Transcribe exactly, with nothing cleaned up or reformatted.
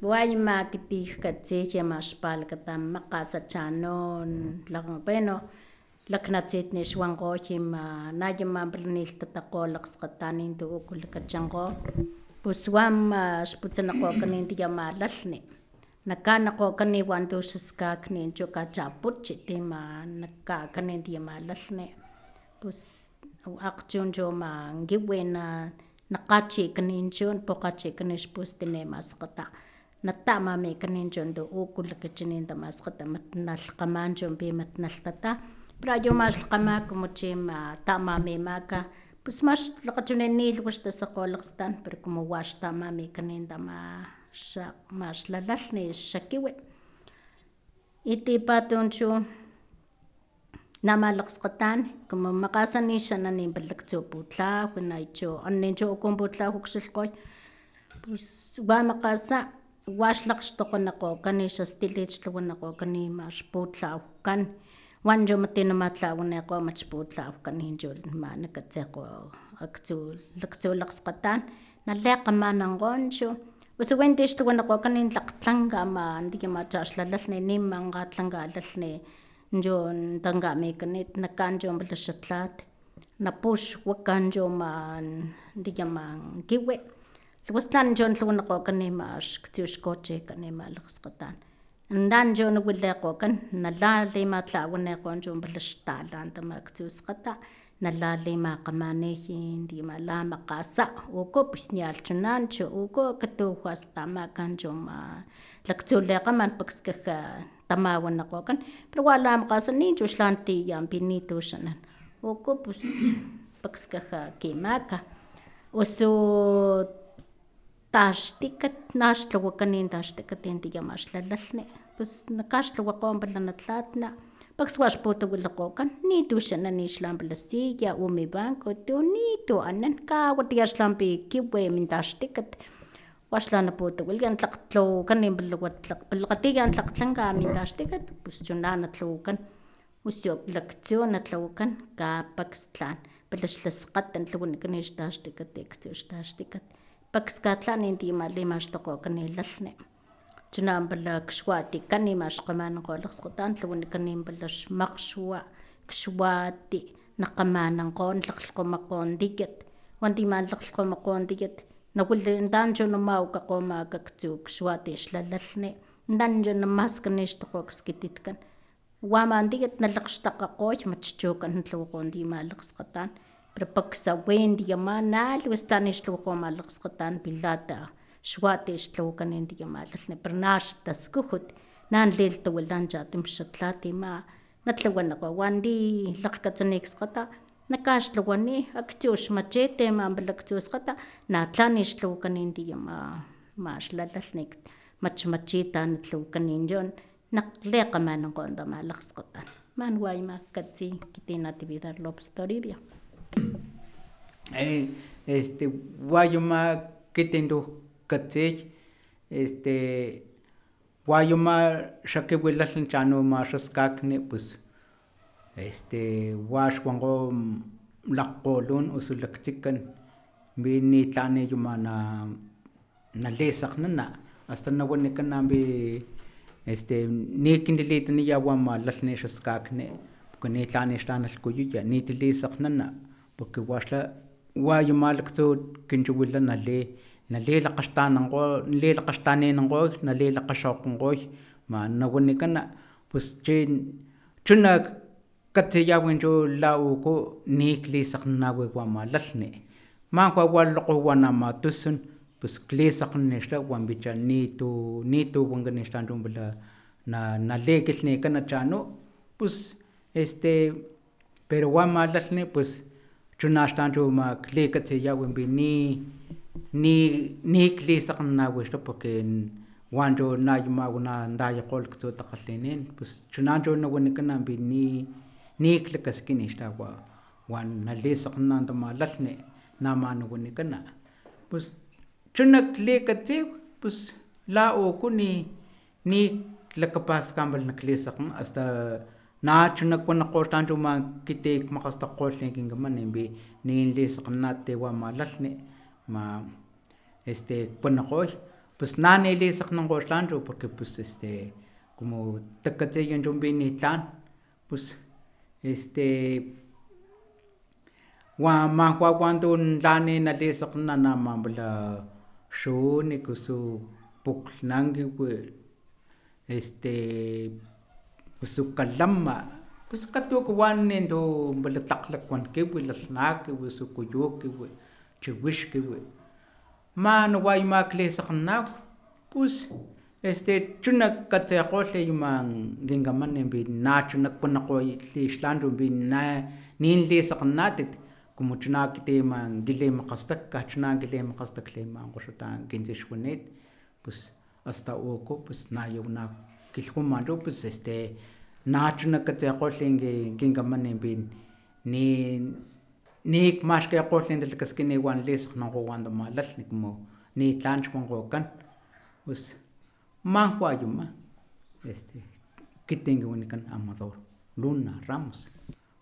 guayma kitij katzij yamaxpalkata maqasa chanon lang bueno laknatziit nixwankgo yima nayama niltataqo laqsqatanin tu'uku lakachankgo pus wama xputsanakgokan tiyamalalhni nakanakgokan wan tu xaskakni chu kachapuchi tima nakakan tiyamalalhni pus akgchu chu ama kiwi na nakgachikan chu pokgachikan xpustin maskgata natamamikan chu tu'uku lakachini tamaskgata mat nalhkgama chu pi mat nalhtata pero aya max lhkgama como chi ama tamamimaka pus max lakgachuni ni lhuwa xtasakgo laqstan pero como wa xtamamikan tama xa max lalalhni xa kiwi y tipatun chu nama lakgskgatan como makgasani xa nani laktsu putlaw nachu ani chu uku putlaw kxilhkgoy pus wa makgasa wax lakgxtokgonakgokan xastilit xtlawanikgokan max putlawkan wan chu mat namatlawanikgo mat xputlawkan chu mana katsekgo aktsu laktsu lakgskgatan nalikgamanankgo chu osu wi ti xtlawanikgokan tlakgtlanka ama tiyama chaxlalalhni nima kgatlankalalhni chu tankamikanit nakan chu pala xa tlat napux wakan chu ama tiyama kiwi wastan chu tlawanikgokan max ktsu xcochekan ama lakgskgatan natan chu nawilikgokan nala limatlawanikgo chu pala xtalan aktsu skgata nalalimakgamani tiyama la makgasa uku pus nialhchunan chu uku katuwa stamak chu ama laktsu lekgaman pakskaja tamawanikgokan pero wa lamakgasa ni chu xlatiyan pinitu xanan uku pus pakskaja kimaka osu taxtikat naxtlawakan taxtikat tiyama xlalalhni pus nakaxtlawakgo pala na tlatna paks wa xputawilikgokan nitu xanan xla pala silla o mi banco tu nitu anan kawatiya xla pi kiwi min taxtikat waxla naputawilikan tlakg tlawawakan pala lakgatiya tlakgtlanka min taxtikat pus chuna natlawakan osu laktsu natlawakan kapakstlan pala xla skgat tlawanikan xtaxtikat aktsu xtaxtikat paks katlan tiyama limaxtokgokan lalhni chuna pala kxuatikan maxkgamanankgo lakgskgatan tlawanikan pala xmakgxua kxuati nakgamanankgo lakglhkgomakgo tiyat wanti lakglhkgomakgo tiyat natan chu namawakgo aktsu kxuati xlalalhni natan chu namaskani xtokgo skititkan wama tiyat nalakgxtakgakgoy mat xchukan tlawakgo tiyama lakgskgatan pero paksawi tiyama nalhuwa xtlawakgo ama lakgskgatan pilata xuati xtlawakan tiyama lalhni pero nax taskujut na lilhtawila chatim xa tlat ima natlawanikgo wanti lakgkatsani skgata nakaxtlawani aktsu xmachiti pala aktsu skgata natlan xtlawakan tiyama max lalalhni mat xmachita natlawakan chu naklikgamanankgo ama lakgskgatan man wayma katsi ekiti natividad lopez toribio este wayama kitintu katsiy este wayama xa kiwi lalhni chano ama xaskakni pus este waxwankgo lakgkgolun osu laktsikan wi nitla niyuma nalisakgnana hasta nawanikana pi este nikintilitaniya wama lalhni xaskakni porque nitla nixtanalhkuyuya nitilisakgnana porque waxla wayama laktsu kinchiwila nali nalilakgaxtanankgo nalilakgaxtaninankgoy nalilakgaxokgonkgoy nawanikana pues chi chuna katsiyawi chu la uku niklisakgnanawi wama lalhni man wa lokgowan ama tusun pus klisakgnani xla wanpicha nitu nitu wankani xla chu pala nalikilhnikan chanu pus este pero wama lalhni pues chuna xla chu ama klikatsiyawi ni ni niklisakgnanawi xla porque wan chu nayamawa nantayakgo laktsu takgalhinin pus chuna chu nawanikana ni niklakaskini xla wan nalisakgnana tama lalhni nama nawanikana pus chuna klikatsiw pus la uku ni niklakapaskan pala naklisakgna hasta nachuna kuanikgo xla chu ama kiti kmakgastakgolh kinkaman ninlisakgnana wama lalhni ma este kpuanikgoy pues nani lisak ng koxlancho porque pues este como takatseyan chumpini tlan pues este wa mahwawanton tlani nalisak na namambala xuni kusu puklhnankiwi este kusu kalama pues katukawan nento balatlaklankiwi lalhnakiwi sukuyukiwi chiwixkiwi man way maklisaknaw pues este chunak katsekgolhi man kinkamani nachu nakpuenakgoy lixlancho na ninlisakgnatit como chuna kiti kilimakgastak kachuna kilimakgastak limankgoxataan kintsixwanit pues hasta uku pues nayaw na kilhwamanchu pues este nachuna katsekgolhi kinkamani pin ni nikmaxkikgolhi talakaskini wan lisaknankgowan tamalalhni como nitlan xwankgokan pues man wayama este kiti kin wanikan Amador Luna Ramos.